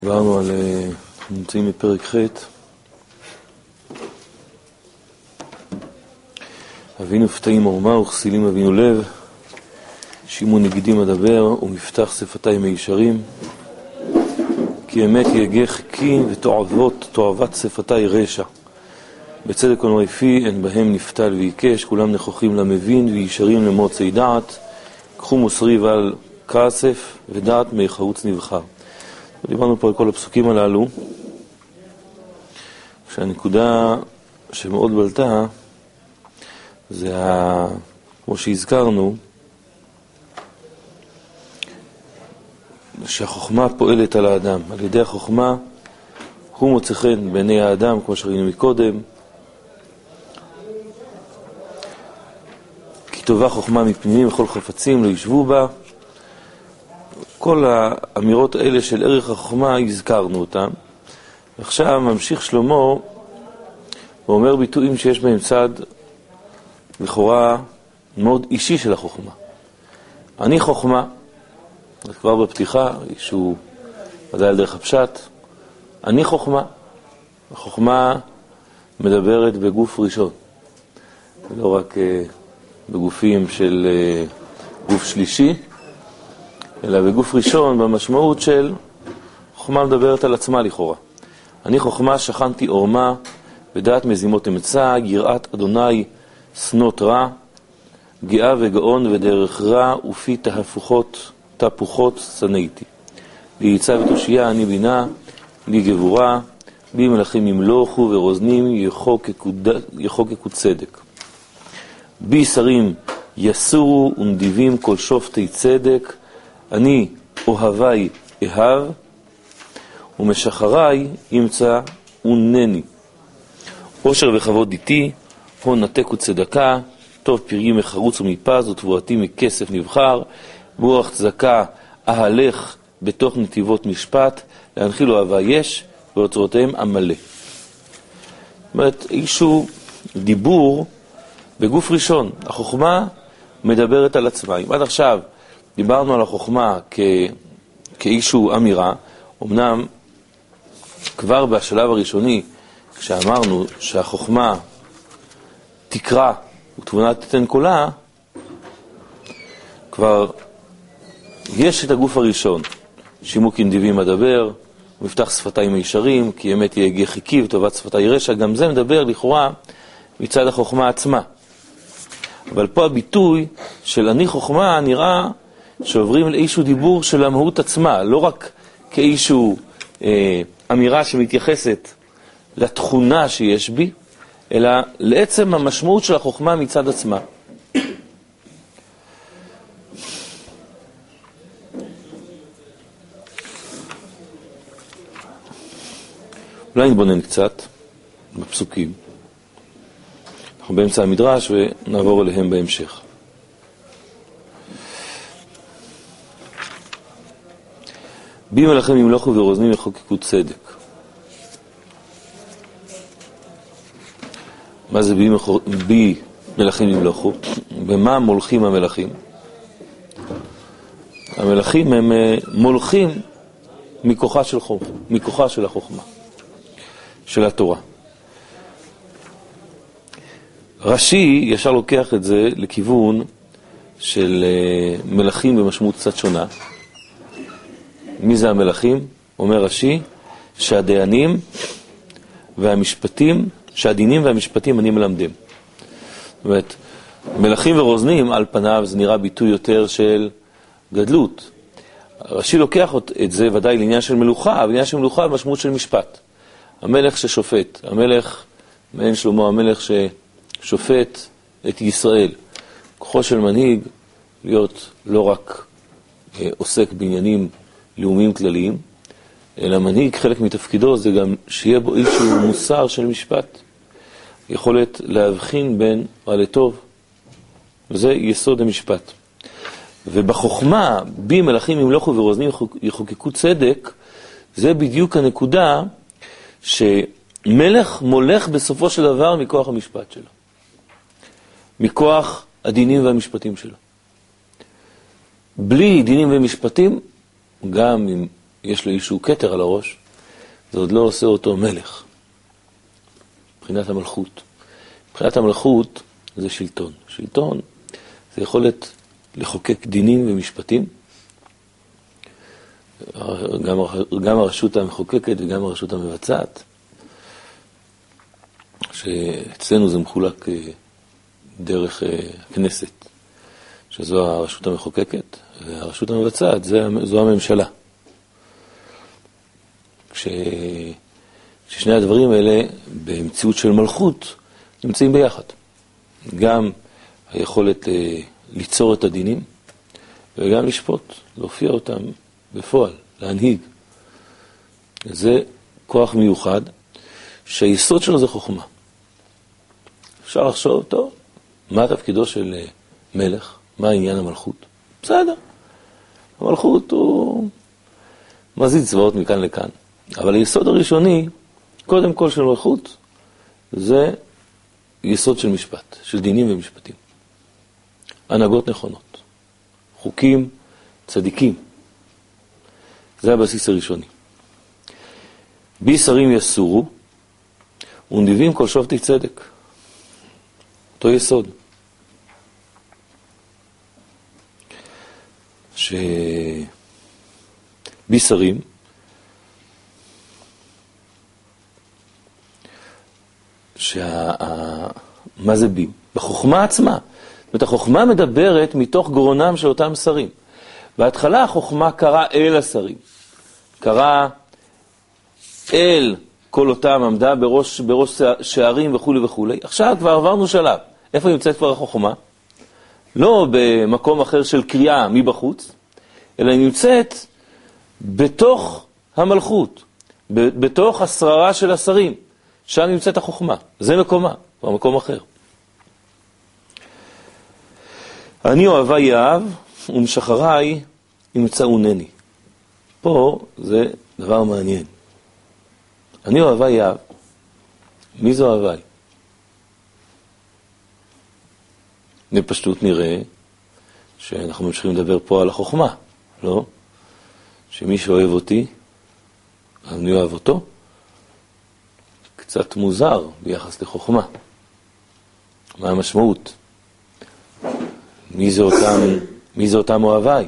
דיברנו על, נמצאים בפרק ח' אבינו פתאים עורמה וכסילים אבינו לב, שימו נגידים אדבר ומפתח שפתיים מישרים, כי אמת יגה חכי ותועבות תועבת שפתי רשע, בצדק ונורי פי אין בהם נפתל ויקש, כולם נכוחים למבין וישרים למוצאי דעת, קחו מוסרי ועל כסף ודעת מי חרוץ נבחר. דיברנו פה על כל הפסוקים הללו, שהנקודה שמאוד בלטה זה כמו שהזכרנו, שהחוכמה פועלת על האדם. על ידי החוכמה הוא מוצא חן בעיני האדם, כמו שראינו מקודם, כי טובה חוכמה מפנימין וכל חפצים לא ישבו בה. כל האמירות האלה של ערך החוכמה הזכרנו אותם. עכשיו ממשיך שלמה ואומר ביטויים שיש בהם צד לכאורה מאוד אישי של החוכמה. אני חוכמה, כבר בפתיחה, שהוא ודאי על דרך הפשט, אני חוכמה. החוכמה מדברת בגוף ראשון, לא רק בגופים של גוף שלישי, אלא בגוף ראשון במשמעות של חוכמה מדברת על עצמה לכאורה. אני חוכמה שכנתי עורמה, בדעת מזימות אמצע, יראת אדוני שנות רע, גאה וגאון ודרך רע, ופי תהפוכות שנאתי. לי ייצב ותושייה אני בינה, לי גבורה, בי מלכים ימלוכו ורוזנים יחוקקו צדק. בי שרים יסורו ונדיבים כל שופטי צדק, אני אוהבי אהב, ומשחרי ימצא ונני. עושר וכבוד איתי, הון נתק וצדקה, טוב פריים מחרוץ ומפז, ותבואתי מכסף נבחר, ברוח צדקה אהלך בתוך נתיבות משפט, להנחיל אוהבה יש, ואוצרותיהם המלא. זאת אומרת, איזשהו דיבור בגוף ראשון. החוכמה מדברת על עצמה. אם עד עכשיו דיברנו על החוכמה כאיזשהו אמירה, אמנם כבר בשלב הראשוני, כשאמרנו שהחוכמה תקרא ותבונה תתן קולה, כבר יש את הגוף הראשון, שימו כנדיבים אדבר, ומפתח שפתיים מישרים, כי אמת יגה חכי וטובת שפתי רשע, גם זה מדבר לכאורה מצד החוכמה עצמה. אבל פה הביטוי של אני חוכמה נראה שעוברים לאיזשהו דיבור של המהות עצמה, לא רק כאיזשהו אמירה שמתייחסת לתכונה שיש בי, אלא לעצם המשמעות של החוכמה מצד עצמה. אולי נתבונן קצת בפסוקים. אנחנו באמצע המדרש ונעבור אליהם בהמשך. בי מלכים ימלוכו ורוזנים יחוקקו צדק. מה זה בי מלכים ימלוכו? במה מולכים המלכים? המלכים הם מולכים מכוחה של החוכמה, של התורה. רש"י ישר לוקח את זה לכיוון של מלכים במשמעות קצת שונה. מי זה המלכים? אומר רש"י שהדינים והמשפטים אני מלמדם. זאת אומרת, מלכים ורוזנים על פניו זה נראה ביטוי יותר של גדלות. רש"י לוקח את זה ודאי לעניין של מלוכה, אבל עניין של מלוכה במשמעות של משפט. המלך ששופט, המלך מעין שלמה, המלך ששופט את ישראל. כוחו של מנהיג להיות לא רק עוסק בעניינים לאומיים כלליים, אלא מנהיג חלק מתפקידו זה גם שיהיה בו איזשהו מוסר של משפט, יכולת להבחין בין רע לטוב, וזה יסוד המשפט. ובחוכמה, בי מלכים ימלוכו ורוזנים יחוקקו צדק, זה בדיוק הנקודה שמלך מולך בסופו של דבר מכוח המשפט שלו, מכוח הדינים והמשפטים שלו. בלי דינים ומשפטים, גם אם יש לו איזשהו כתר על הראש, זה עוד לא עושה אותו מלך. מבחינת המלכות. מבחינת המלכות זה שלטון. שלטון זה יכולת לחוקק דינים ומשפטים. גם הרשות המחוקקת וגם הרשות המבצעת. שאצלנו זה מחולק דרך הכנסת, שזו הרשות המחוקקת, והרשות המבצעת זו הממשלה. כששני הדברים האלה במציאות של מלכות נמצאים ביחד. גם היכולת ליצור את הדינים וגם לשפוט, להופיע אותם בפועל, להנהיג. זה כוח מיוחד שהיסוד שלו זה חוכמה. אפשר לחשוב, טוב, מה תפקידו של מלך? מה העניין המלכות? בסדר. המלכות הוא מזיד צבאות מכאן לכאן. אבל היסוד הראשוני, קודם כל של מלכות, זה יסוד של משפט, של דינים ומשפטים. הנהגות נכונות. חוקים צדיקים. זה הבסיס הראשוני. בי שרים יסורו, ונדיבים כל שופטי צדק. אותו יסוד. שבי שרים, מה זה בי? בחוכמה עצמה. זאת אומרת, החוכמה מדברת מתוך גרונם של אותם שרים. בהתחלה החוכמה קראה אל השרים. קראה אל כל אותם, עמדה בראש שערים וכו' וכו'. עכשיו כבר עברנו שלב. איפה נמצאת כבר החוכמה? לא במקום אחר של קריאה מבחוץ, אלא נמצאת בתוך המלכות, בתוך השררה של השרים. שם נמצאת החוכמה. זה מקומה, במקום אחר. אני אוהבה יאהב, ומשחריי ימצאונני. פה זה דבר מעניין. אני אוהבה יאהב. מי זו אוהביי? בפשטות נראה שאנחנו ממשיכים לדבר פה על החוכמה, לא? שמי שאוהב אותי, אני אוהב אותו. קצת מוזר ביחס לחוכמה. מה המשמעות? מי זה אותם אוהביי?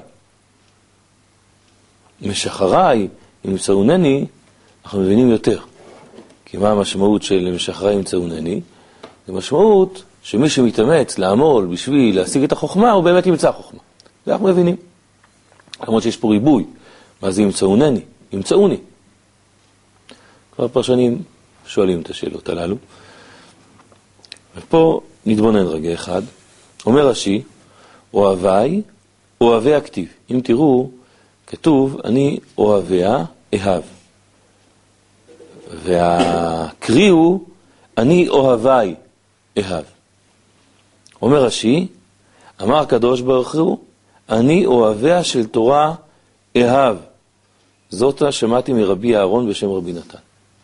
משחריי, ימצאונני, אנחנו מבינים יותר. כי מה המשמעות של משחריי ימצאונני? זה משמעות שמי שמתאמץ לעמול בשביל להשיג את החוכמה, הוא באמת ימצא חוכמה. זה אנחנו מבינים. למרות שיש פה ריבוי. מה זה ימצאונני? ימצאוני. כבר פרשנים שואלים את השאלות הללו. ופה נתבונן רגע אחד. אומר רש"י, אוהביי, אוהבי הכתיב. אם תראו, כתוב, אני אוהביה אהב. והקריא הוא, אני אוהביי אהב. אומר רש"י, אמר הקדוש ברוך הוא, אני אוהביה של תורה אהב. זאת שמעתי מרבי אהרון בשם רבי נתן.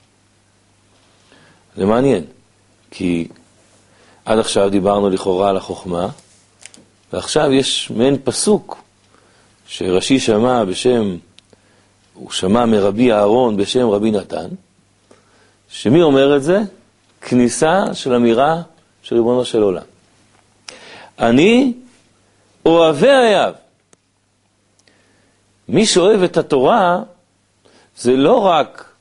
זה מעניין, כי עד עכשיו דיברנו לכאורה על החוכמה, ועכשיו יש מעין פסוק שרש"י שמע בשם, הוא שמע מרבי אהרון בשם רבי נתן, שמי אומר את זה? כניסה של אמירה של ריבונו של עולם. אני אוהבי אהב. מי שאוהב את התורה, זה לא רק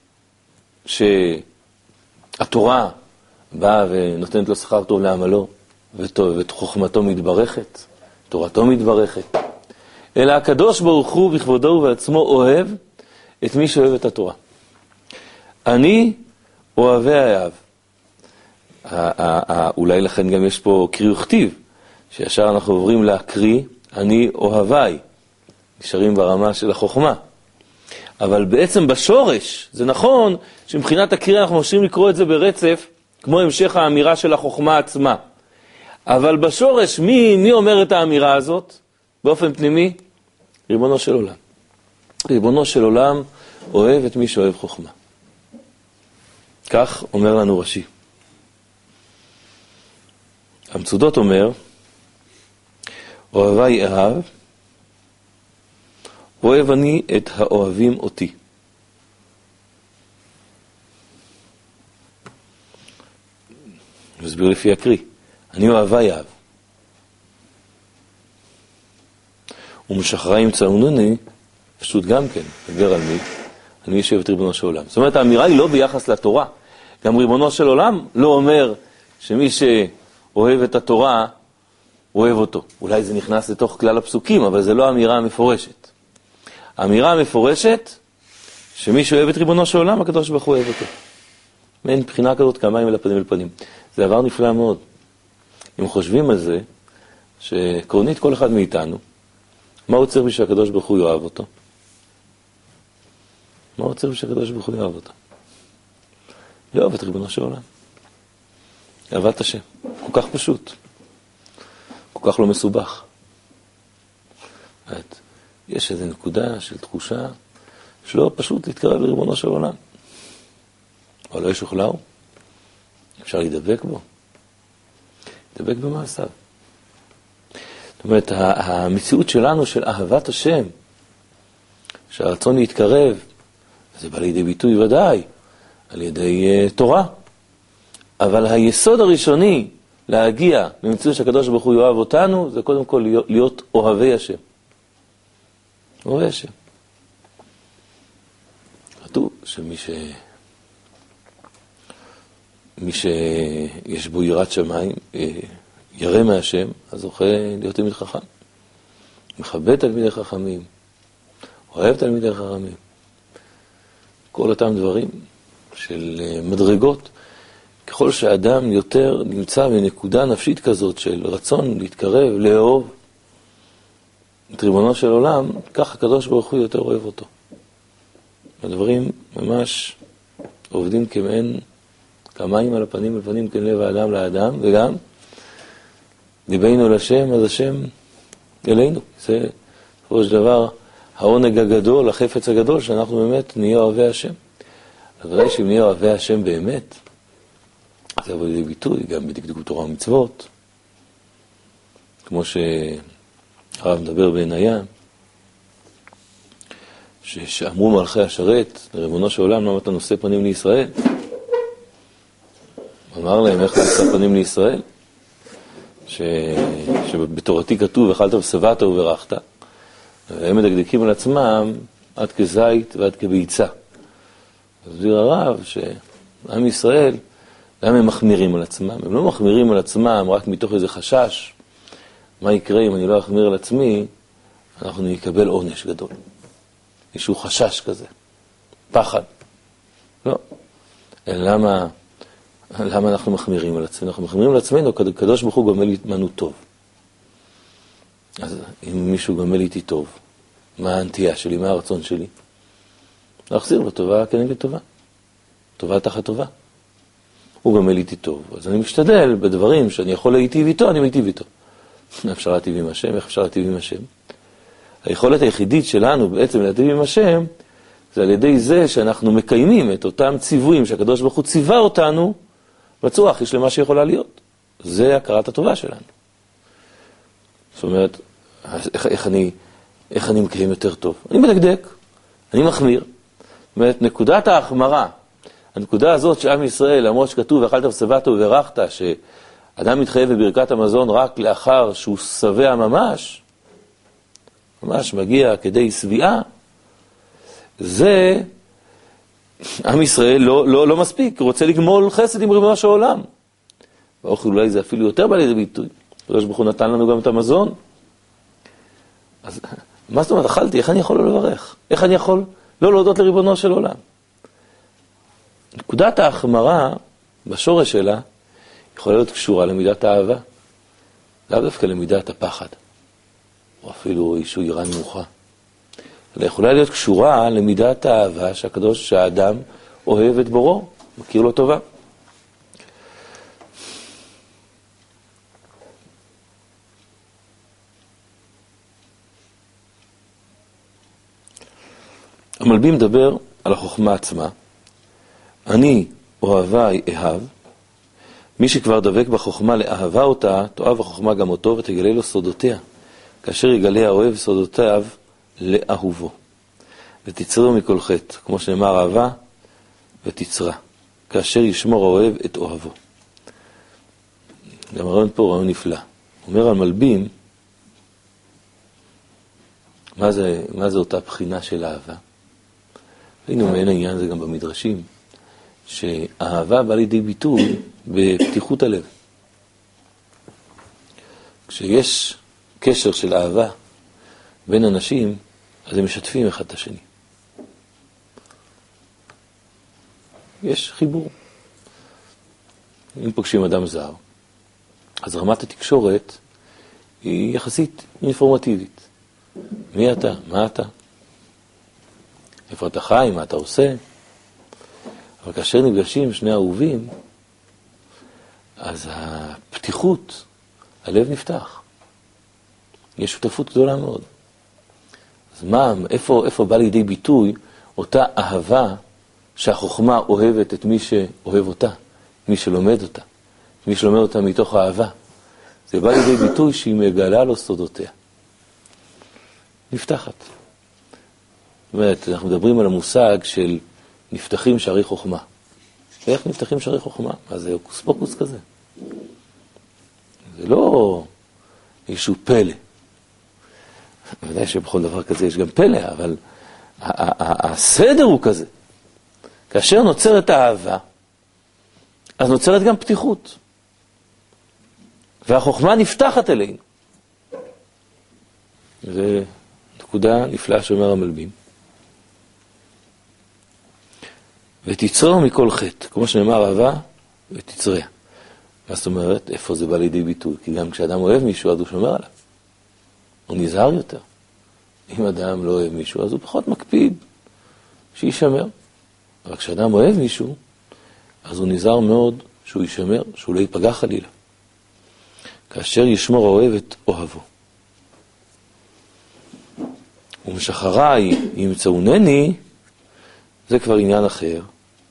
שהתורה באה ונותנת לו שכר טוב לעמלו, ואת חוכמתו מתברכת, תורתו מתברכת, אלא הקדוש ברוך הוא בכבודו ובעצמו אוהב את מי שאוהב את התורה. אני אוהבי אהב. אולי לכן גם יש פה קריא וכתיב, שישר אנחנו עוברים להקריא, אני אוהביי. נשארים ברמה של החוכמה. אבל בעצם בשורש, זה נכון שמבחינת הקריאה אנחנו ממשיכים לקרוא את זה ברצף, כמו המשך האמירה של החוכמה עצמה. אבל בשורש, מי אומר את האמירה הזאת? באופן פנימי, ריבונו של עולם. ריבונו של עולם אוהב את מי שאוהב חוכמה. כך אומר לנו רש"י. המצודות אומר, אוהבי אהב, אוהב אני את האוהבים אותי. נסביר לפי הקריא. אני אוהבי אהב. ומשחריים צאונני, פשוט גם כן, דבר על מי? על מי שאוהב את ריבונו של עולם. זאת אומרת, האמירה היא לא ביחס לתורה. גם ריבונו של עולם לא אומר שמי שאוהב את התורה, אוהב אותו. אולי זה נכנס לתוך כלל הפסוקים, אבל זה לא האמירה המפורשת. האמירה המפורשת, שמי שאוהב את ריבונו של עולם, הקדוש ברוך הוא אוהב אותו. אין בחינה כזאת כמים אל הפנים אל פנים. זה דבר נפלא מאוד. אם חושבים על זה, שעקרונית כל אחד מאיתנו, מה הוא צריך בשביל הקדוש ברוך הוא יאהב אותו? מה הוא צריך בשביל הקדוש ברוך הוא יאהב אותו? לאהוב את ריבונו של עולם. אהבת השם. כל כך פשוט. כל כך לא מסובך. יש איזו נקודה של תחושה שלא פשוט להתקרב לריבונו של עולם. אבל לא יש אוכלהו. אפשר להידבק בו. להידבק במעשיו. זאת אומרת, המציאות שלנו של אהבת השם, שהרצון להתקרב, זה בא לידי ביטוי ודאי, על ידי תורה. אבל היסוד הראשוני להגיע למציאות שהקדוש ברוך הוא יאהב אותנו, זה קודם כל להיות אוהבי השם. אוהבי השם. כתוב מי שיש בו יראת שמיים, ירא מהשם, אז זוכה להיות תלמיד חכם. מכבד תלמידי חכמים, אוהב תלמידי חכמים. כל אותם דברים של מדרגות, ככל שאדם יותר נמצא בנקודה נפשית כזאת של רצון להתקרב, לאהוב את ריבונו של עולם, כך הקדוש ברוך הוא יותר אוהב אותו. הדברים ממש עובדים כמעין כמים על הפנים אל פנים, כן לב האדם לאדם, וגם ליבנו לשם, אז השם אלינו. זה בסופו של דבר העונג הגדול, החפץ הגדול, שאנחנו באמת נהיה אוהבי השם. אז ודאי שאם נהיה אוהבי השם באמת, זה יבוא לידי ביטוי גם בדקדוק תורה ומצוות, כמו שהרב מדבר בעיניה, שאמרו מלכי השרת לריבונו של עולם, למה אתה נושא פנים לישראל? אמר להם, איך נושא פנים לישראל? שבתורתי כתוב, אכלת ושבעת וברכת, והם מדקדקים על עצמם עד כזית ועד כביצה. הסביר הרב שעם ישראל, למה הם מחמירים על עצמם? הם לא מחמירים על עצמם רק מתוך איזה חשש. מה יקרה אם אני לא אחמיר על עצמי? אנחנו נקבל עונש גדול. איזשהו חשש כזה. פחד. לא. למה אנחנו מחמירים על עצמנו? אנחנו מחמירים על עצמנו, הקדוש ברוך הוא גמל איתנו טוב. אז אם מישהו גמל איתי טוב, מה הנטייה שלי, מה הרצון שלי? להחזיר לו טובה כנגד טובה. טובה תחת טובה. הוא גמל איתי טוב. אז אני משתדל בדברים שאני יכול להיטיב איתו, אני מיטיב איתו. אפשר להיטיב עם השם, איך אפשר להיטיב עם השם? היכולת היחידית שלנו בעצם להיטיב עם השם, זה על ידי זה שאנחנו מקיימים את אותם ציוויים שהקדוש ברוך הוא ציווה אותנו, בצורה הכי שלמה שיכולה להיות. זה הכרת הטובה שלנו. זאת אומרת, איך אני מקיים יותר טוב? אני מדקדק, אני מחמיר. זאת אומרת, נקודת ההחמרה, הנקודה הזאת שעם ישראל, למרות שכתוב, ואכלת ושבעת וברכת, שאדם מתחייב בברכת המזון רק לאחר שהוא שבע ממש מגיע כדי שביעה, זה עם ישראל לא מספיק, הוא רוצה לגמול חסד עם ריבונו של עולם. באוכל אולי זה אפילו יותר בא לידי ביטוי. הקדוש ברוך הוא נתן לנו גם את המזון. אז מה זאת אומרת, אכלתי, איך אני יכול לא לברך? איך אני יכול לא להודות לריבונו של עולם? נקודת ההחמרה בשורש שלה יכולה להיות קשורה למידת האהבה. לאו דווקא למידת הפחד, או אפילו איזשהו יראה נמוכה. אלא יכולה להיות קשורה למידת האהבה שהאדם אוהב את בוראו, מכיר לו טובה. המלבי מדבר על החוכמה עצמה. אני אוהבי אהב, מי שכבר דבק בחוכמה לאהבה אותה, תאהב החוכמה גם אותו ותגלה לו סודותיה. כאשר יגלה האוהב סודותיו לאהובו. ותצרו מכל חטא, כמו שנאמר אהבה ותצרה, כאשר ישמור האוהב את אוהבו. גם הרעיון פה רעיון נפלא. הוא אומר על מלבים, מה זה אותה בחינה של אהבה? הנה מעין העניין הזה גם במדרשים, שהאהבה בא לידי ביטוי בפתיחות הלב. כשיש קשר של אהבה בין אנשים, אז הם משתפים אחד את השני. יש חיבור. אם פוגשים אדם זר, אז רמת התקשורת היא יחסית אינפורמטיבית. מי אתה? מה אתה? איפה אתה חי? מה אתה עושה? אבל כאשר נפגשים שני אהובים, אז הפתיחות, הלב נפתח. יש שותפות גדולה מאוד. אז איפה בא לידי ביטוי אותה אהבה שהחוכמה אוהבת את מי שאוהב אותה, מי שלומד אותה, מי שלומד אותה מתוך האהבה? זה בא לידי ביטוי שהיא מגלה לו סודותיה. נפתחת. זאת אומרת, אנחנו מדברים על המושג של נפתחים שערי חוכמה. ואיך נפתחים שערי חוכמה? אז זה אוקוס פוקוס כזה. זה לא איזשהו פלא. ודאי שבכל דבר כזה יש גם פלא, אבל הסדר הוא כזה. כאשר נוצרת האהבה, אז נוצרת גם פתיחות. והחוכמה נפתחת אלינו. זה נקודה נפלאה שאומר המלבים. ותצרהו מכל חטא, כמו שנאמר אהבה ותצריה. מה זאת אומרת? איפה זה בא לידי ביטוי? כי גם כשאדם אוהב מישהו, אז הוא שומר עליו. הוא נזהר יותר. אם אדם לא אוהב מישהו, אז הוא פחות מקפיד שישמר. אבל כשאדם אוהב מישהו, אז הוא נזהר מאוד שהוא ישמר, שהוא לא ייפגע חלילה. כאשר ישמור האוהב את אוהבו. ומשחריי ימצאונני, זה כבר עניין אחר.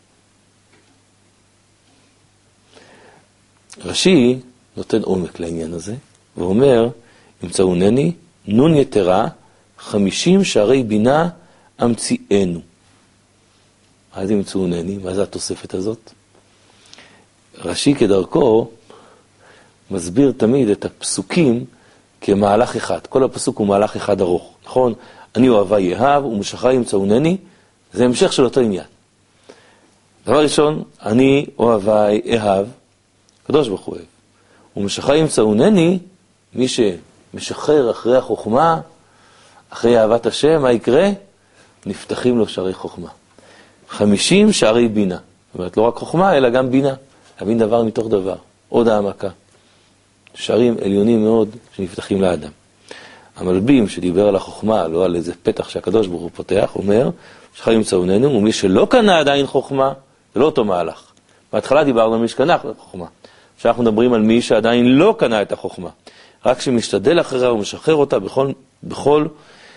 רש"י נותן עומק לעניין הזה, ואומר, ימצאונני, נון יתרה, 50 שערי בינה המציאנו. מה זה ימצאונני? מה זה התוספת הזאת? רש"י כדרכו מסביר תמיד את הפסוקים כמהלך אחד. כל הפסוק הוא מהלך אחד ארוך, נכון? אני אוהבה יאהב, ומשחריי ימצאונני, זה המשך של אותו עניין. דבר ראשון, אני אוהבה אהב, קדוש ברוך הוא אוהב. ומשחריי ימצאונני, מי שמשחרר אחרי החוכמה, אחרי אהבת השם, מה יקרה? נפתחים לו שערי חוכמה. 50 שערי בינה. זאת אומרת, לא רק חוכמה, אלא גם בינה. להבין דבר מתוך דבר. עוד העמקה. שערים עליונים מאוד שנפתחים לאדם. המלבים שדיבר על החוכמה, לא על איזה פתח שהקדוש ברוך הוא פותח, אומר, שחר ימצאוננו, ומי שלא קנה עדיין חוכמה, זה לא אותו מהלך. בהתחלה דיברנו על מי שקנה חוכמה. שאנחנו מדברים על מי שעדיין לא קנה את החוכמה. רק שמשתדל אחריה ומשחרר אותה בכל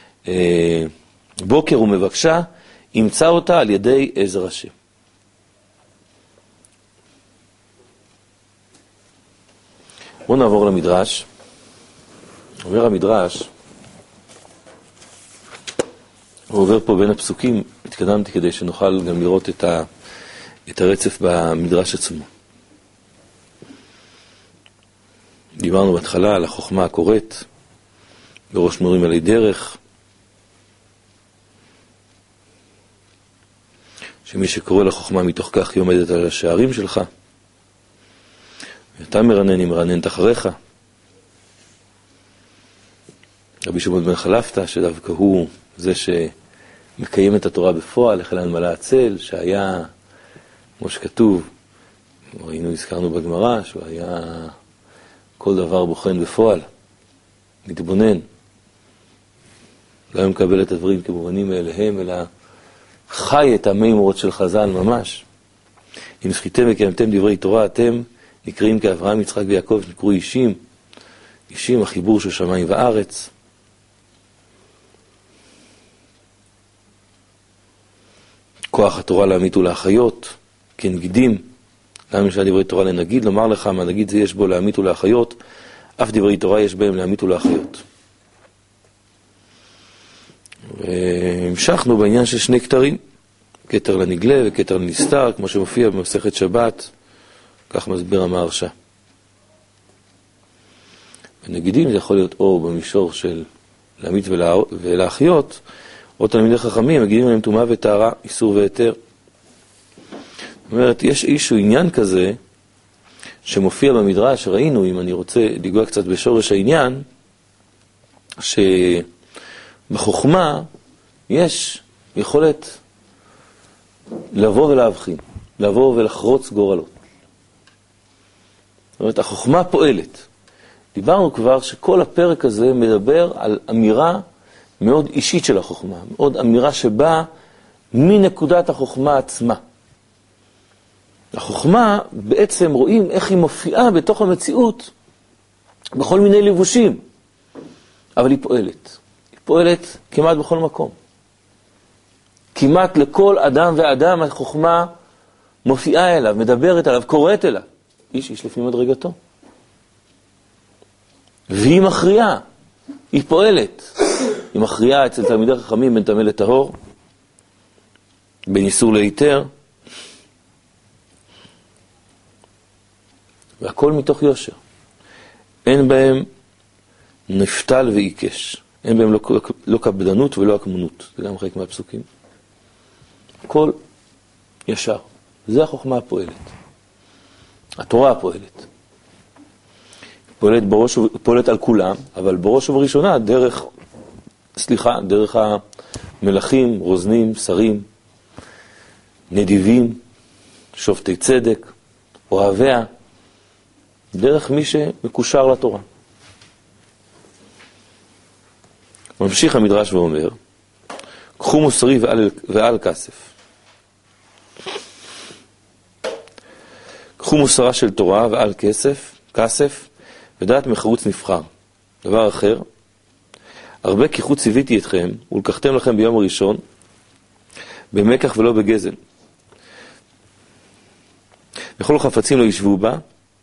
בוקר ומבקשה, ימצא אותה על ידי עזר השם. בואו נעבור למדרש. אומר המדרש, הוא עובר פה בין הפסוקים, התקדמתי כדי שנוכל גם לראות את הרצף במדרש עצמו. דיברנו בהתחלה על החוכמה הקוראת, בראש מורים עלי דרך, שמי שקורא לחוכמה מתוך כך היא עומדת על השערים שלך, ואתה מרנן, היא מרננת אחריך. רבי שמעון בן חלפתא, שדווקא הוא זה שמקיים את התורה בפועל, החל על מלא הצל, שהיה, כמו שכתוב, הזכרנו בגמרא, שהוא היה כל דבר בוחן בפועל, מתבונן. לא היה מקבל את הדברים כמובנים מאליהם, אלא חי את המימורות של חז"ל ממש. אם זכיתם וקיימתם דברי תורה, אתם נקראים כאברהם, יצחק ויעקב, נקראו אישים. אישים, החיבור של שמיים וארץ. כוח התורה להמית ולהחיות, כנגידים. למה יש דברי תורה לנגיד? לומר לך מה נגיד זה יש בו להמית ולהחיות, אף דברי תורה יש בהם להמית ולהחיות. והמשכנו בעניין של שני כתרים, כתר לנגלה וכתר לנסתר, כמו שמופיע במסכת שבת, כך מסביר המהרש"א. ונגידים זה יכול להיות או במישור של להמית ולהחיות, או תלמידי חכמים, מגידים להם טומאה וטהרה, איסור והיתר. זאת אומרת, יש איזשהו עניין כזה, שמופיע במדרש, ראינו, אם אני רוצה לגוע קצת בשורש העניין, שבחוכמה יש יכולת לבוא ולהבחין, לבוא ולחרוץ גורלות. זאת אומרת, החוכמה פועלת. דיברנו כבר שכל הפרק הזה מדבר על אמירה מאוד אישית של החוכמה, מאוד אמירה שבאה מנקודת החוכמה עצמה. החוכמה בעצם רואים איך היא מופיעה בתוך המציאות בכל מיני לבושים, אבל היא פועלת. היא פועלת כמעט בכל מקום. כמעט לכל אדם ואדם החוכמה מופיעה אליו, מדברת עליו, קוראת אליו. איש לפי מדרגתו. והיא מכריעה, היא פועלת. היא מכריעה אצל תלמידי חכמים בין טמא לטהור, בין איסור להיתר, והכל מתוך יושר. אין בהם נפתל ועיקש. אין בהם לא קפדנות ולא עקמנות. זה גם חלק מהפסוקים. הכל ישר. זה החוכמה הפועלת. התורה הפועלת. פועלת על כולם, אבל בראש ובראשונה דרך המלכים, רוזנים, שרים, נדיבים, שופטי צדק, אוהביה, דרך מי שמקושר לתורה. ממשיך המדרש ואומר, קחו מוסרי ועל כסף. קחו מוסרה של תורה ועל כסף, ודעת מחרוץ נבחר. דבר אחר, הרבה כיחות ציוויתי אתכם, ולקחתם לכם ביום הראשון, במקח ולא בגזל. וכל החפצים לא ישבו בה,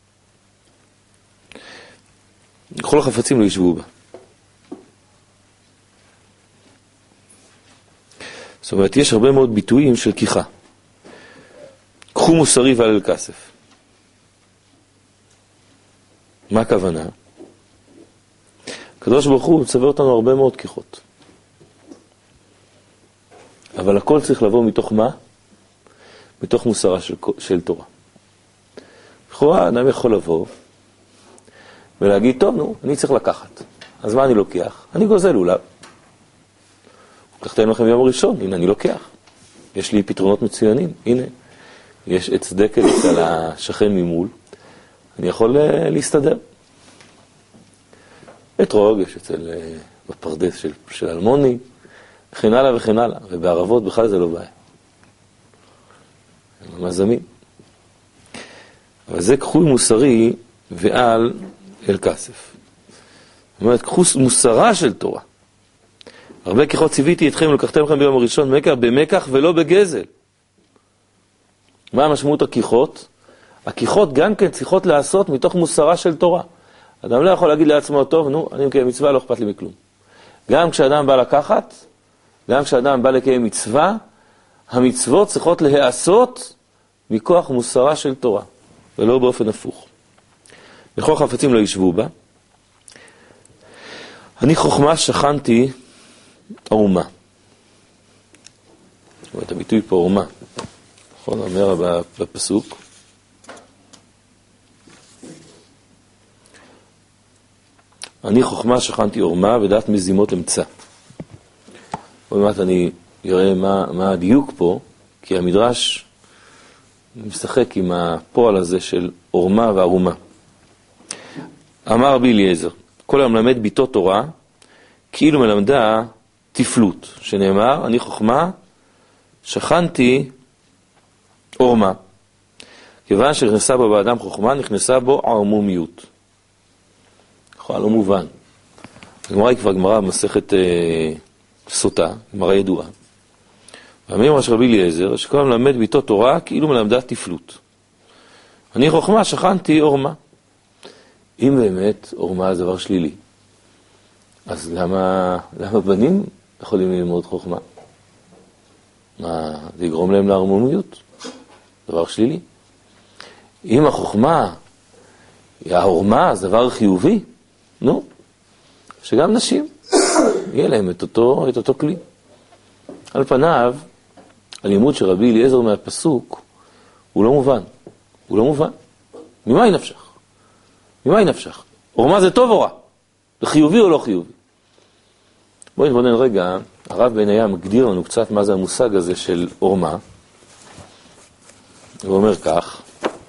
כל החפצים לא ישבו בה. זאת אומרת, יש הרבה מאוד ביטויים של כיחה. קחו מוסרי ועל כסף. מה הכוונה? הקדוש ברוך הוא צווה אותנו הרבה מאוד כיחות. אבל הכל צריך לבוא מתוך מה? מתוך מוסרה של תורה. לכאורה, אדם יכול לבוא ולהגיד, טוב, נו, אני צריך לקחת. אז מה אני לוקח? אני גוזל אולי. לקחתם לכם ביום הראשון, הנה אני לוקח. יש לי פתרונות מצוינים, הנה. יש עץ דקל אצל השכן ממול, אני יכול להסתדר. אתרוג יש בפרדס של אלמוני, וכן הלאה וכן הלאה. ובערבות בכלל זה לא בעיה. הם ממזמים. אבל זה קחו מוסרי ועל אל כסף. זאת אומרת, קחו מוסרה של תורה. הרבה כיחות ציוויתי אתכם ולקחתם לכם ביום הראשון מקח במקח ולא בגזל. מה המשמעות הכיחות? הכיחות גם כן צריכות לעשות מתוך מוסרה של תורה. אדם לא יכול להגיד לעצמו, טוב, נו, אני מקיים מצווה, לא אכפת לי מכלום. גם כשאדם בא לקחת, גם כשאדם בא לקיים מצווה, המצוות צריכות להיעשות מכוח מוסרה של תורה, ולא באופן הפוך. לכל חפצים לא ישבו בה. אני חוכמה שכנתי עורמה. זאת אומרת, הביטוי פה עורמה. נכון, אומר בפסוק. אני חוכמה שכנתי עורמה ודעת מזימות אמצע. עוד מעט אני אראה מה הדיוק פה, כי המדרש משחק עם הפועל הזה של עורמה וערומה. אמר רבי אליעזר, כל המלמד ביתו תורה, כאילו מלמדה תפלות, שנאמר, אני חוכמה שכנתי עורמה. כיוון שנכנסה בו באדם חוכמה, נכנסה בו ערמומיות. בכלל לא מובן. הגמרא היא כבר גמרא במסכת סוטה, גמרא ידועה. ואמר רבי אליעזר, שכל מלמד ביתו תורה, כאילו מלמדה תפלות. אני חוכמה שכנתי עורמה. אם באמת עורמה זה דבר שלילי, אז למה בנים יכולים ללמוד חוכמה. מה, זה יגרום להם להרמוניות? דבר שלילי. אם החוכמה היא העורמה, זה דבר חיובי, נו, שגם נשים יהיה להם את אותו כלי. על פניו, הלימוד של רבי אליעזר מהפסוק הוא לא מובן. הוא לא מובן. ממה היא נפשך? ממה היא נפשך? עורמה זה טוב או רע? זה חיובי או לא חיובי? בואו נתבונן רגע, הרב בניה מגדיר לנו קצת מה זה המושג הזה של עורמה. הוא אומר כך,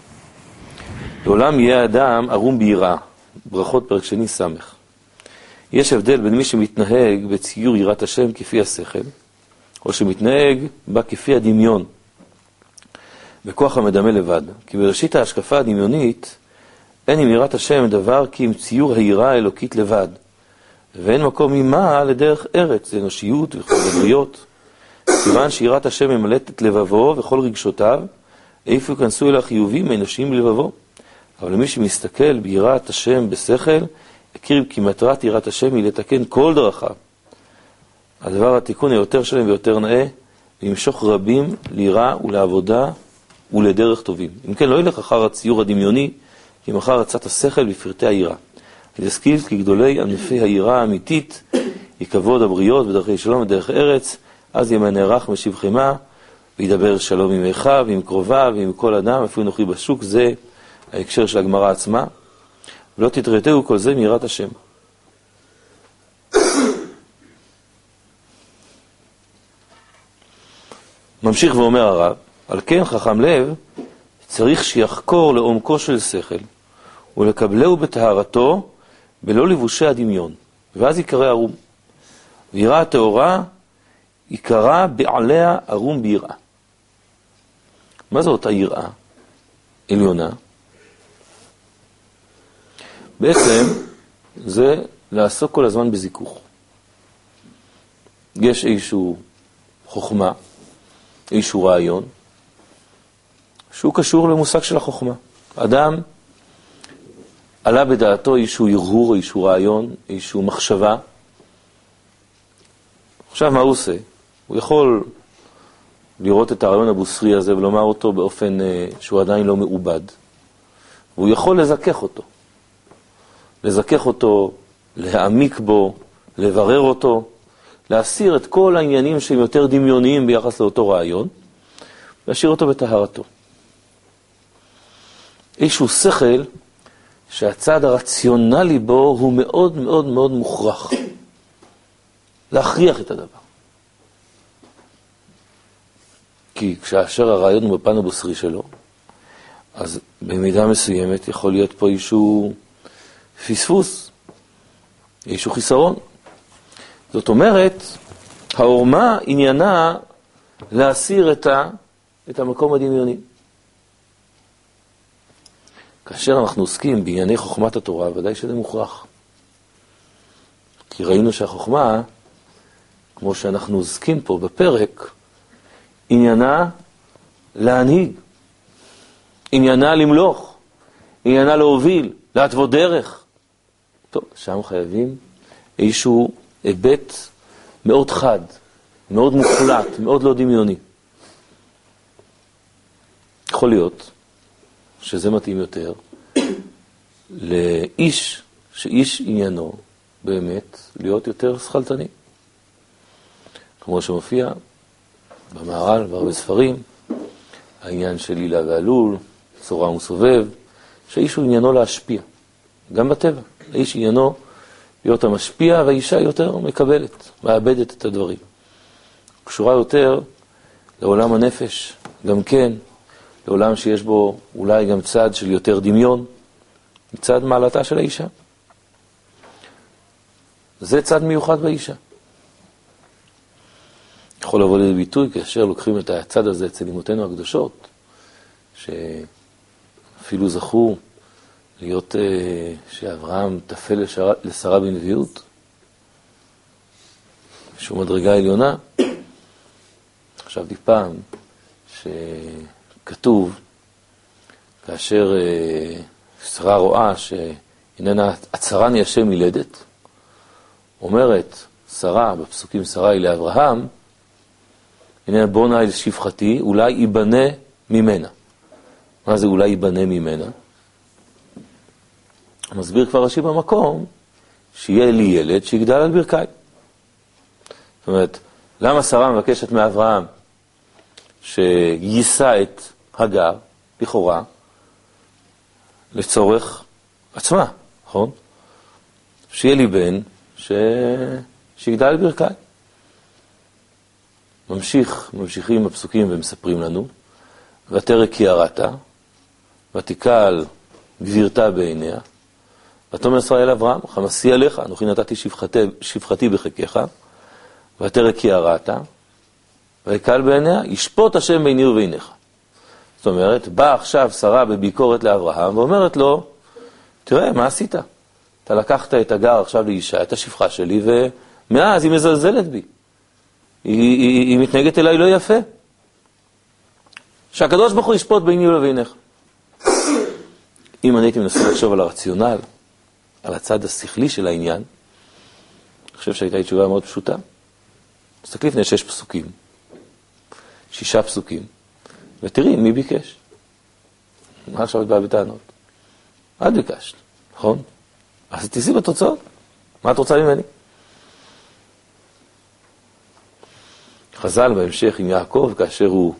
לעולם יהיה אדם ערום ביראה, ברכות פרק שני סמך. יש הבדל בין מי שמתנהג בציור יראת השם כפי השכל, או שמתנהג בה כפי הדמיון, בכוח המדמה לבד. כי בראשית ההשקפה הדמיונית, אין עם יראת השם דבר כי עם ציור היראה האלוקית לבד, ואין מקום ממה לדרך ארץ, אנושיות וכל הבריות. כיוון שיראת השם ממלאת את לבבו וכל רגשותיו, איפה יכנסו אל החיובים האנושיים בלבבו. אבל למי שמסתכל ביראת השם בשכל, הכיר כי מטרת יראת השם היא לתקן כל דרכיו. הדבר התיקון היותר שלם ויותר נאה, למשוך רבים ליראה ולעבודה ולדרך טובים. אם כן, לא ילך אחר הציור הדמיוני, כי מחר רצת השכל בפרטי היראה. יזכיר כי גדולי ענפי היראה האמיתית, יכבוד הבריות בדרכי שלום ודרך ארץ, אז ימה נערך משיב חמה, וידבר שלום עם אחיו ועם קרוביו ועם כל אדם, אפילו נוכרי בשוק, זה ההקשר של הגמרא עצמה. ולא תתרתהו כל זה מיראת השם. ממשיך ואומר הרב, על כן חכם לב צריך שיחקור לעומקו של שכל, ולקבלהו בטהרתו בלא לבושי הדמיון, ואז יקרא ערום. ויראה הטהורה יקרא בעליה ערום ביראה. מה זו אותה יראה עליונה? בעצם זה לעסוק כל הזמן בזיכוך. יש איזשהו חוכמה, איזשהו רעיון, שהוא קשור למושג של החוכמה. אדם עלה בדעתו איזשהו הרהור, איזשהו רעיון, איזשהו מחשבה. עכשיו מה הוא עושה? הוא יכול לראות את הרעיון הבוסרי הזה ולומר אותו באופן שהוא עדיין לא מעובד. והוא יכול לזכך אותו. לזכך אותו, להעמיק בו, לברר אותו, להסיר את כל העניינים שהם יותר דמיוניים ביחס לאותו רעיון, להשאיר אותו בטהרתו. איזשהו שכל שהצד הרציונלי בו הוא מאוד מאוד מאוד מוכרח. להכריח את הדבר. כי כשאשר הרעיון הוא בפן הבוסרי שלו, אז במידה מסוימת יכול להיות פה איזשהו פספוס, איזשהו חיסרון. זאת אומרת, העורמה עניינה להסיר את המקום הדמיוני. כאשר אנחנו עוסקים בענייני חוכמת התורה, ודאי שזה מוכרח. כי ראינו שהחוכמה, כמו שאנחנו עוסקים פה בפרק, עניינה להנהיג, עניינה למלוך, עניינה להוביל, להתוות דרך. טוב, שם חייבים איזשהו היבט מאוד חד, מאוד מוחלט, מאוד לא דמיוני. יכול להיות שזה מתאים יותר לאיש שאיש עניינו באמת להיות יותר שכלתני. כמו שמופיע במהר"ל והרבה ספרים, העניין של לילה ועלול, צורה ומסובב, שהאיש הוא עניינו להשפיע, גם בטבע. האיש עניינו להיות המשפיע, והאישה יותר מקבלת, מאבדת את הדברים. קשורה יותר לעולם הנפש, גם כן, לעולם שיש בו אולי גם צד של יותר דמיון, מצד מעלתה של האישה. זה צד מיוחד באישה. יכול לבוא לידי ביטוי כאשר לוקחים את הצד הזה אצל אמותינו הקדושות, שאפילו זכו להיות שאברהם תפל לשרה בנביאות, שהוא מדרגה עליונה. חשבתי פעם שכתוב, כאשר שרה רואה שאיננה הצרה ני השם מילדת, אומרת, שרה, בפסוקים שרה היא לאברהם, הנה בונה אל שפחתי, אולי ייבנה ממנה. מה זה אולי ייבנה ממנה? מסביר כבר רש"י במקום, שיהיה לי ילד שיגדל על ברכיים. זאת אומרת, למה שרה מבקשת מאברהם שיישא את הגר, לכאורה, לצורך עצמה, נכון? שיהיה לי בן שיגדל על ברכיים. ממשיכים הפסוקים ומספרים לנו, ותרא כי יראת, ותקל גבירתה בעיניה, ותאמר שרה אל אברהם, חמסי עליך, אנוכי נתתי שפחתי בחיקך, ותרא כי יראת, ויקל בעיניה, ישפוט השם ביני וביניך. זאת אומרת, באה עכשיו שרה בביקורת לאברהם, ואומרת לו, תראה, מה עשית? אתה לקחת את הגר עכשיו לאישה, את השפחה שלי, ומאז היא מזלזלת בי. היא מתנהגת אליי לא יפה. שהקדוש ברוך הוא ישפוט ביני ובינך. אם אני הייתי מנסה לחשוב על הרציונל, על הצד השכלי של העניין, אני חושב שהייתה תשובה מאוד פשוטה. תסתכלי לפני 6 פסוקים, 6 פסוקים, ותראי מי ביקש. מה עכשיו את באה בטענות? את ביקשת, נכון? אז תיסי בתוצאות. מה את רוצה ממני? חז"ל בהמשך עם יעקב, כאשר הוא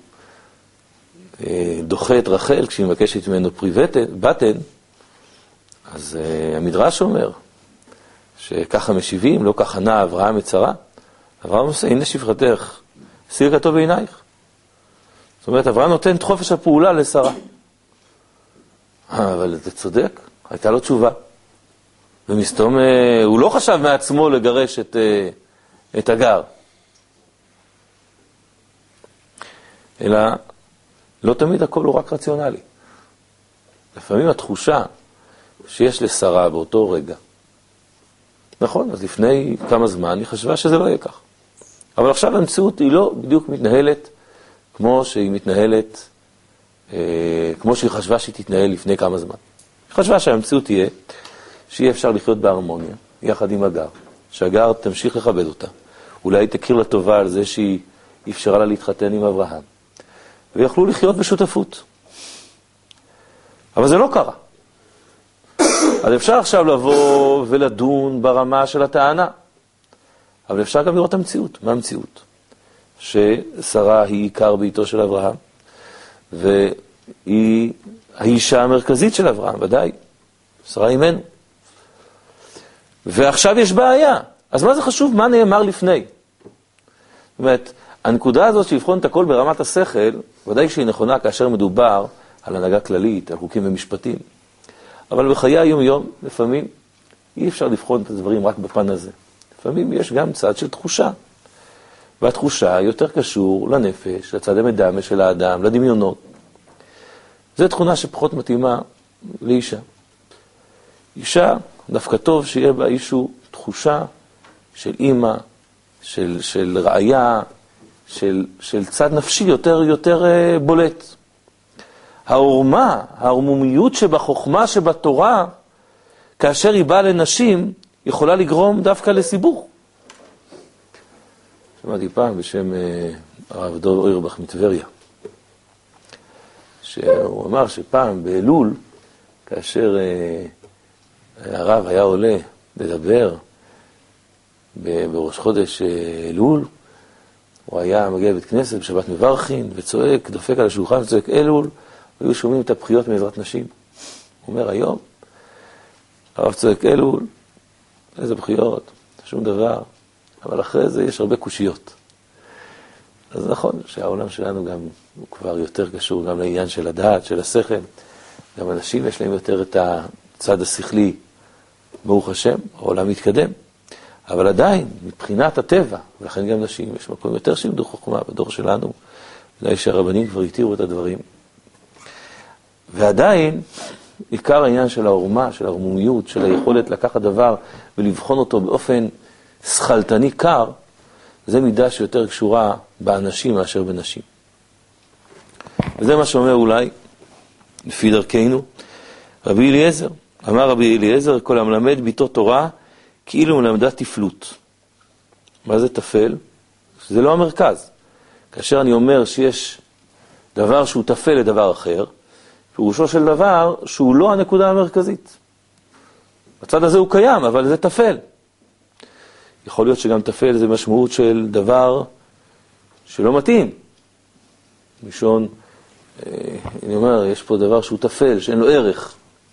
דוחה את רחל, כשהיא מבקשת ממנו פרי בטן, אז המדרש אומר שככה משיבים, לא ככה נע אברהם את שרה. אברהם עושה, הנה שפחתך, סיר כתוב בעינייך. זאת אומרת, אברהם נותן את חופש הפעולה לשרה. אבל זה צודק, הייתה לו תשובה. ומסתום, הוא לא חשב מעצמו לגרש את הגר. אלא לא תמיד הכל הוא רק רציונלי. לפעמים התחושה שיש לשרה באותו רגע. נכון, אז לפני כמה זמן היא חשבה שזה לא יהיה כך. אבל עכשיו המציאות היא לא בדיוק מתנהלת כמו שהיא מתנהלת, כמו שהיא חשבה שהיא תתנהל לפני כמה זמן. היא חשבה שהמציאות תהיה שיהיה אפשר לחיות בהרמוניה, יחד עם הגר, שהגר תמשיך לכבד אותה. אולי תכיר לה טובה על זה שהיא אפשרה לה להתחתן עם אברהם. ויוכלו לחיות בשותפות. אבל זה לא קרה. אז אפשר עכשיו לבוא ולדון ברמה של הטענה. אבל אפשר גם לראות המציאות. מה המציאות? ששרה היא עיקר ביתו של אברהם, והיא האישה המרכזית של אברהם, ודאי. שרה אימנו. ועכשיו יש בעיה. אז מה זה חשוב? מה נאמר לפני? זאת אומרת, הנקודה הזאת שלבחון את הכל ברמת השכל, ודאי שהיא נכונה כאשר מדובר על הנהגה כללית, על חוקים ומשפטים. אבל בחיי היום-יום, לפעמים, אי אפשר לבחון את הדברים רק בפן הזה. לפעמים יש גם צד של תחושה. והתחושה יותר קשור לנפש, לצד המדמה של האדם, לדמיונות. זו תכונה שפחות מתאימה לאישה. אישה, דווקא טוב שיהיה בה איזשהו תחושה של אימא, של ראיה, של צד נפשי יותר בולט. הערמומיות שבחוכמה שבתורה, כאשר היא באה לנשים, יכולה לגרום דווקא לסיבוך. שמעתי פעם בשם הרב דוב אוירבך מטבריה, שהוא אמר שפעם באלול, כאשר הרב היה עולה לדבר בראש חודש אלול, הוא היה מגיע לבית כנסת בשבת מברכין וצועק, דופק על השולחן, צועק אלול, והיו שומעים את הבחיות מעזרת נשים. הוא אומר, היום הרב צועק אלול, איזה בחיות, שום דבר, אבל אחרי זה יש הרבה קושיות. אז נכון שהעולם שלנו גם הוא כבר יותר קשור גם לעניין של הדעת, של השכל. גם אנשים יש להם יותר את הצד השכלי, ברוך השם, העולם מתקדם. אבל עדיין, מבחינת הטבע, ולכן גם נשים, יש מקום יותר שילמדו חוכמה בדור שלנו, אולי שהרבנים כבר התירו את הדברים. ועדיין, עיקר העניין של העורמה, של הערמומיות, של היכולת לקחת דבר ולבחון אותו באופן שכלתני קר, זה מידה שיותר קשורה באנשים מאשר בנשים. וזה מה שאומר אולי, לפי דרכנו, רבי אליעזר. אמר רבי אליעזר, כל המלמד ביתו תורה, כאילו מלמדה תפלות. מה זה תפל? זה לא המרכז. כאשר אני אומר שיש דבר שהוא תפל לדבר אחר, פירושו של דבר שהוא לא הנקודה המרכזית. בצד הזה הוא קיים, אבל זה תפל. יכול להיות שגם תפל זה משמעות של דבר שלא מתאים. ראשון, אני אומר, יש פה דבר שהוא תפל, שאין לו ערך.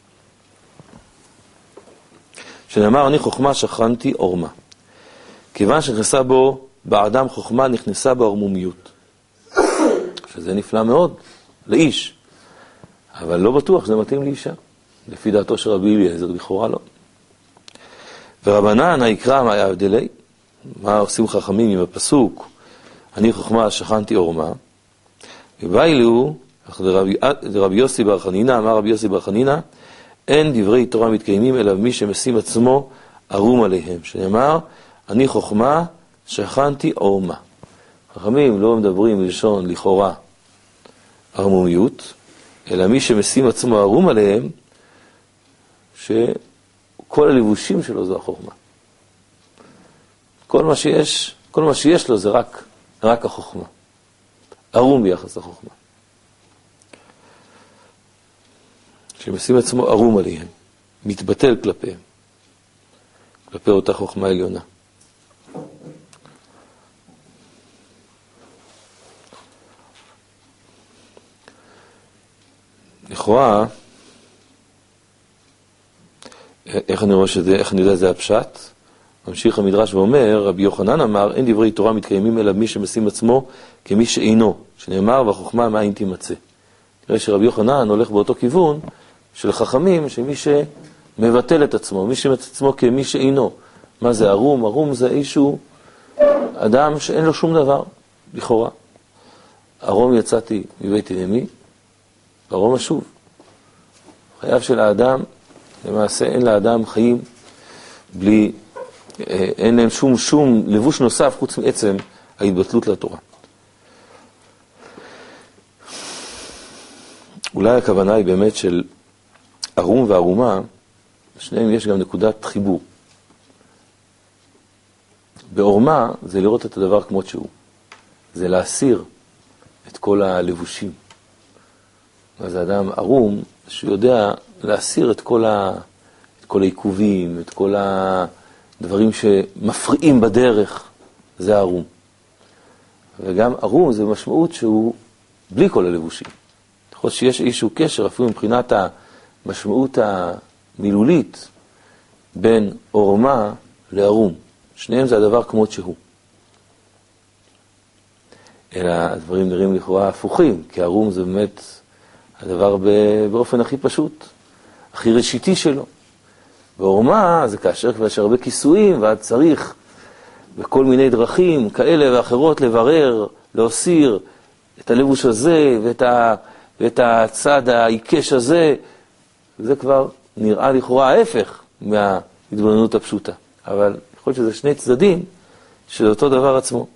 שנאמר, אני חוכמה שכנתי עורמה. כיוון שנכנסה בו, באדם חוכמה נכנסה בו ערמומיות. שזה נפלא מאוד, לאיש. אבל לא בטוח שזה מתאים לאישה. לפי דעתו של רבי אליעזר, לכאורה לא. ורבנן היקרא מה ההבדלי? מה עושים חכמים עם הפסוק? אני חוכמה שכנתי עורמה. ובאילו, לרבי יוסי בר חנינא, אמר רבי יוסי בר חנינא, אין דברי תורה מתקיימים אלא מי שמשים עצמו ערום עליהם. שנאמר, אני חוכמה שכנתי עורמה. חכמים לא מדברים בלשון לכאורה ערמומיות, אלא מי שמשים עצמו ערום עליהם, שכל הלבושים שלו זו החוכמה. כל מה שיש לו זה רק החוכמה. ערום ביחס לחוכמה. שמשים עצמו ערום עליהם, מתבטל כלפיהם, כלפי אותה חוכמה עליונה. לכאורה, איך אני רואה שזה, איך אני יודע זה הפשט? ממשיך המדרש ואומר, רבי יוחנן אמר, אין דברי תורה מתקיימים אלא מי שמשים עצמו כמי שאינו, שנאמר, והחוכמה מאין תימצא. תראה שרבי יוחנן הולך באותו כיוון של חכמים, שמי שמבטל את עצמו, מי שמבטל את עצמו כמי שאינו. מה זה ערום? ערום זה איזשהו אדם שאין לו שום דבר, לכאורה. ערום יצאתי מבית אמי, ערום אשוב. חייו של האדם, למעשה אין לאדם חיים בלי, אין להם שום לבוש נוסף חוץ מעצם ההתבטלות לתורה. אולי הכוונה היא באמת של ערום וערומה, בשניהם יש גם נקודת חיבור. בעורמה זה לראות את הדבר כמות שהוא. זה להסיר את כל הלבושים. אז האדם ערום, שהוא יודע להסיר את כל העיכובים, את כל הדברים שמפריעים בדרך, זה ערום. וגם ערום זה משמעות שהוא בלי כל הלבושים. יכול להיות שיש איזשהו קשר, אפילו מבחינת המשמעות המילולית, בין עורמה לערום. שניהם זה הדבר כמות שהוא. אלא הדברים נראים לכאורה הפוכים, כי ערום זה באמת הדבר באופן הכי פשוט, הכי ראשיתי שלו. ועורמה זה כאשר כבר יש הרבה כיסויים, ואז צריך בכל מיני דרכים כאלה ואחרות לברר, להוסיר את הלבוש הזה ואת הצד העיקש הזה. זה כבר נראה לכאורה ההפך מההתבוננות הפשוטה. אבל יכול להיות שזה שני צדדים של אותו דבר עצמו.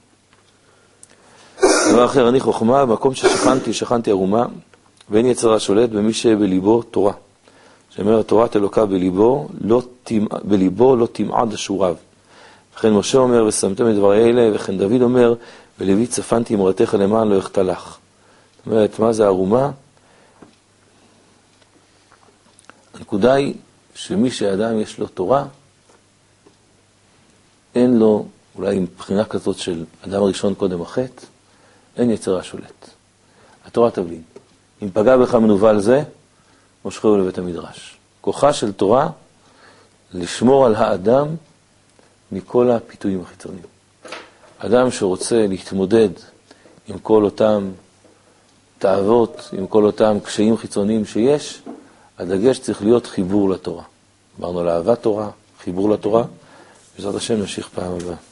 דבר אחר, אני חוכמה, במקום שכנתי ערומה, ואין יצרה שולט במי שבליבו תורה. שאומר, תורת אלוקה בליבו לא תמעד אשוריו. וכן משה אומר, ושמתם את דברי אלה, וכן דוד אומר, ולוי צפנתי אמרתך למען לא יחתלך. זאת אומרת, מה זה ערומה? הנקודה היא שמי שאדם יש לו תורה, אין לו, אולי מבחינה כזאת של אדם הראשון קודם החטא, אין יצרה שולט. התורה תבלין. אם פגע בך מנוול זה, מושכהו לבית המדרש. כוחה של תורה לשמור על האדם מכל הפיתויים החיצוניים. אדם שרוצה להתמודד עם כל אותם תאוות, עם כל אותם קשיים חיצוניים שיש, הדגש צריך להיות חיבור לתורה. אמרנו לאהבת תורה, חיבור לתורה, בעזרת השם נמשיך פעם הבאה.